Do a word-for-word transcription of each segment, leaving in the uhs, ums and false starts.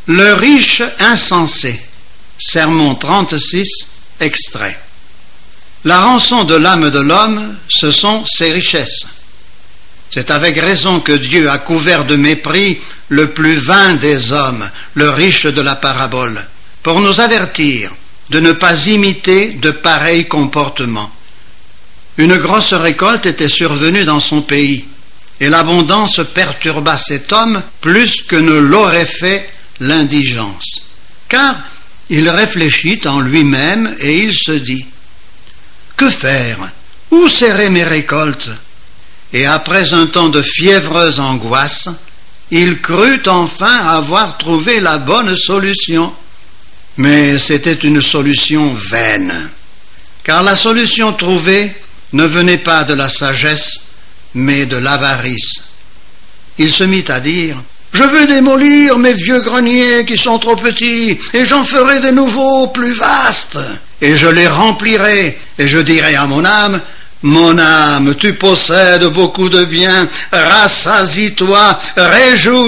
Le riche insensé. Sermon trente-six, extrait. La rançon de l'âme de l'homme, ce sont ses richesses. C'est avec raison que Dieu a couvert de mépris le plus vain des hommes, le riche de la parabole, pour nous avertir de ne pas imiter de pareils comportements. Une grosse récolte était survenue dans son pays, et l'abondance perturba cet homme plus que ne l'aurait fait l'indigence. Car il réfléchit en lui-même et il se dit « Que faire? Où serrer mes récoltes ?» Et après un temps de fiévreuse angoisse, il crut enfin avoir trouvé la bonne solution. Mais c'était une solution vaine, car la solution trouvée ne venait pas de la sagesse, mais de l'avarice. Il se mit à dire « Je veux démolir mes vieux greniers qui sont trop petits, et j'en ferai de nouveaux plus vastes, et je les remplirai, et je dirai à mon âme « Mon âme, tu possèdes beaucoup de biens, rassasie-toi, réjouis-toi. »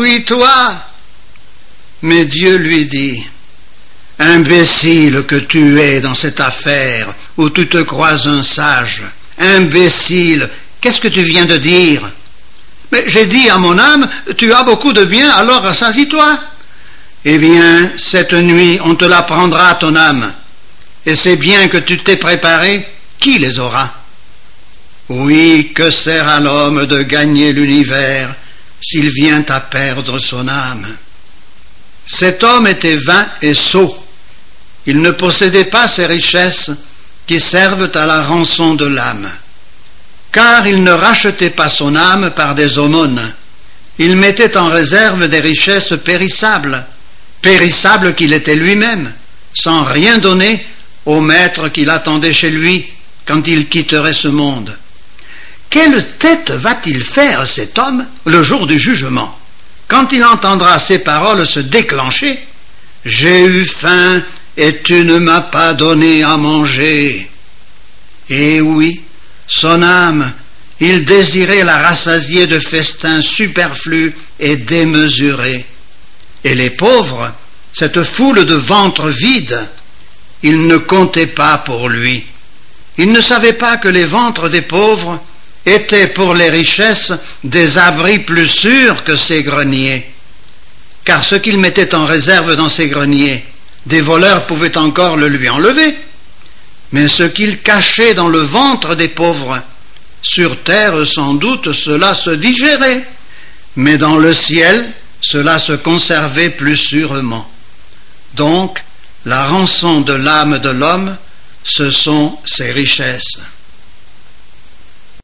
Mais Dieu lui dit « Imbécile que tu es dans cette affaire où tu te crois un sage, imbécile, qu'est-ce que tu viens de dire? Mais j'ai dit à mon âme, tu as beaucoup de biens, alors rassasie-toi. Eh bien, cette nuit, on te la prendra, ton âme, et ces biens que tu t'es préparés, qui les aura? Oui, que sert à l'homme de gagner l'univers s'il vient à perdre son âme? » Cet homme était vain et sot. Il ne possédait pas ces richesses qui servent à la rançon de l'âme. Car il ne rachetait pas son âme par des aumônes. Il mettait en réserve des richesses périssables, périssables qu'il était lui-même, sans rien donner au maître qui l'attendait chez lui quand il quitterait ce monde. Quelle tête va-t-il faire, cet homme, le jour du jugement, quand il entendra ces paroles se déclencher? « J'ai eu faim et tu ne m'as pas donné à manger. » Et oui, son âme, il désirait la rassasier de festins superflus et démesurés. Et les pauvres, cette foule de ventres vides, ils ne comptaient pas pour lui. Il ne savait pas que les ventres des pauvres étaient pour les richesses des abris plus sûrs que ces greniers. Car ce qu'il mettait en réserve dans ces greniers, des voleurs pouvaient encore le lui enlever. Mais ce qu'il cachait dans le ventre des pauvres, sur terre sans doute cela se digérait, mais dans le ciel cela se conservait plus sûrement. Donc, la rançon de l'âme de l'homme, ce sont ses richesses.